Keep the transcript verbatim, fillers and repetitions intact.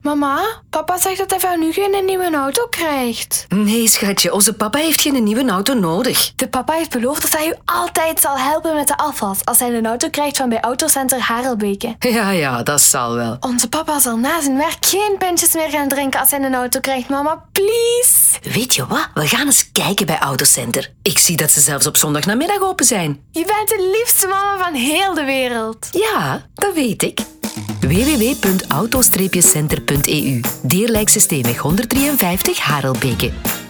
Mama, papa zegt dat hij van nu geen nieuwe auto krijgt. Nee, schatje, onze papa heeft geen nieuwe auto nodig. De papa heeft beloofd dat hij u altijd zal helpen met de afwas als hij een auto krijgt van bij Autocenter Harelbeke. Ja, ja, dat zal wel. Onze papa zal na zijn werk geen pintjes meer gaan drinken als hij een auto krijgt, mama, please. Weet je wat? We gaan eens kijken bij Autocenter. Ik zie dat ze zelfs op zondagnamiddag open zijn. Je bent de liefste mama van heel de wereld. Ja, dat weet ik. w w w punt auto center punt e u Deerlijkse Steenweg honderddrieënvijftig Harelbeke.